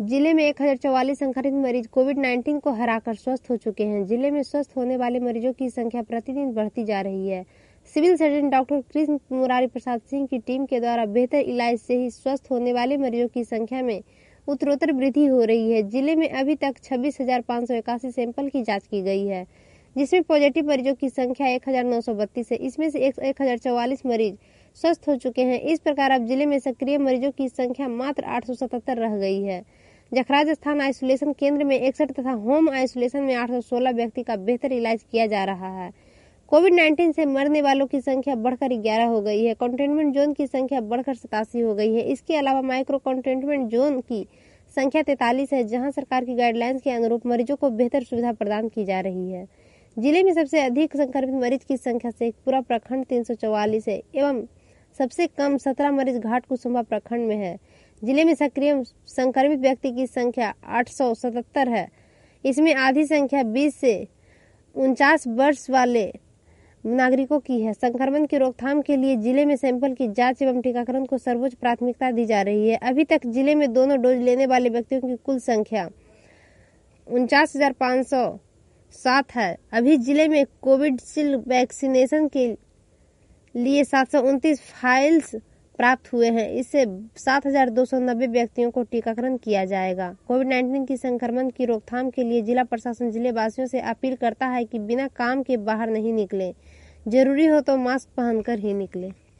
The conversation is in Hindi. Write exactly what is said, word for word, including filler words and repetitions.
जिले में एक हजार चौवालीस संक्रमित मरीज कोविड नाइन्टीन को हराकर स्वस्थ हो चुके हैं। जिले में स्वस्थ होने वाले मरीजों की संख्या प्रतिदिन बढ़ती जा रही है। Civil surgeon doctor Krishna Murari Prasad Singh की टीम के द्वारा बेहतर इलाज से ही स्वस्थ होने वाले मरीजों की संख्या में उत्तरोत्तर वृद्धि हो रही है। जिले में अभी तक छब्बीस हजार पाँच सौ इक्यासी सैंपल की जाँच की गई है, जिसमें पॉजिटिव मरीजों की संख्या एक हजार नौ सौ बत्तीस है। इसमें से एक हजार चौवालीस मरीज स्वस्थ हो चुके हैं। इस प्रकार अब जिले में सक्रिय मरीजों की संख्या मात्र आठ सौ सतहत्तर रह गई है। जखराज स्थान आइसोलेशन केंद्र में इकसठ तथा होम आइसोलेशन में आठ सौ सोलह व्यक्ति का बेहतर इलाज किया जा रहा है। कोविड नाइन्टीन से मरने वालों की संख्या बढ़कर ग्यारह हो गई है। कंटेनमेंट जोन की संख्या बढ़कर सतासी हो गई है। इसके अलावा माइक्रो कंटेनमेंट जोन की संख्या तैंतालीस है, जहां सरकार की गाइडलाइंस के अनुरूप मरीजों को बेहतर सुविधा प्रदान की जा रही है। जिले में सबसे अधिक संक्रमित मरीज की संख्या शेखपुरा प्रखंड तीन सौ चौवालीस है एवं सबसे कम सत्रह मरीज घाट कुसुम्भा प्रखंड में है। जिले में सक्रिय संक्रमित व्यक्ति की संख्या आठ सौ सतहत्तर है। इसमें आधी संख्या बीस से उनचास वर्ष वाले नागरिकों की है। संक्रमण की रोकथाम के लिए जिले में सैंपल की जांच एवं टीकाकरण को सर्वोच्च प्राथमिकता दी जा रही है। अभी तक जिले में दोनों डोज लेने वाले व्यक्तियों की कुल संख्या उनचास हजार पाँच सौ सात है। अभी जिले में कोविडशील्ड वैक्सीनेशन के लिए सात सौ उनतीस फाइल्स प्राप्त हुए हैं। इससे सात हजार दो सौ नब्बे व्यक्तियों को टीकाकरण किया जाएगा। कोविड नाइन्टीन की संक्रमण की रोकथाम के लिए जिला प्रशासन जिले वासियों से अपील करता है कि बिना काम के बाहर नहीं निकलें। जरूरी हो तो मास्क पहनकर ही निकलें।